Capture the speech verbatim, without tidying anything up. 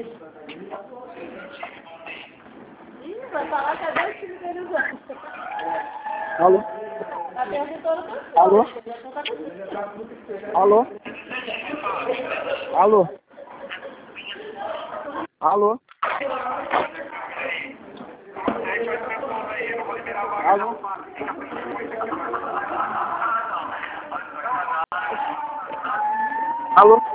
Ih, vai falar que é dois filhos dele usando. Alô? Tá perguntando pra você. Alô? Alô? Alô? Alô? Alô? Alô?